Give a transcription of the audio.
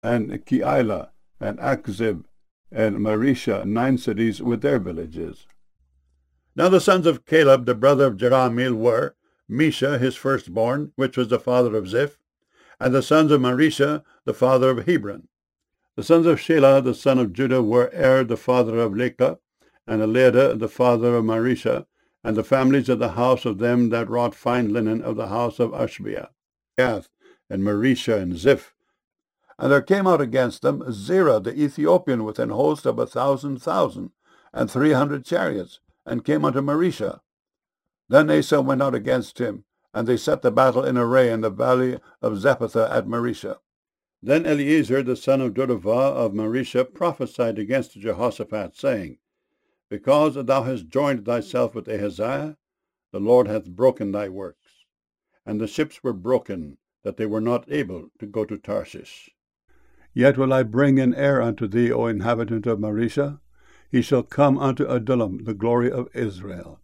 and Keilah, and Achzib, and Marisha, 9 cities with their villages. Now the sons of Caleb, the brother of Jerahmeel, were Mesha, his firstborn, which was the father of Ziph, and the sons of Marisha, the father of Hebron. The sons of Shelah, the son of Judah, were the father of Leka, and Eliada, the father of Marisha, and the families of the house of them that wrought fine linen of the house of Ashbia, Gath, and Marisha, and Ziph. And there came out against them Zerah the Ethiopian with an host of 1,000,000, and 300 chariots, and came unto Marisha. Then Asa went out against him, and they set the battle in array in the valley of Zephathah at Marisha. Then Eliezer the son of Dodavah of Marisha prophesied against Jehoshaphat, saying, Because thou hast joined thyself with Ahaziah, the Lord hath broken thy works. And the ships were broken, that they were not able to go to Tarshish. Yet will I bring an heir unto thee, O inhabitant of Marisha. He shall come unto Adullam, the glory of Israel.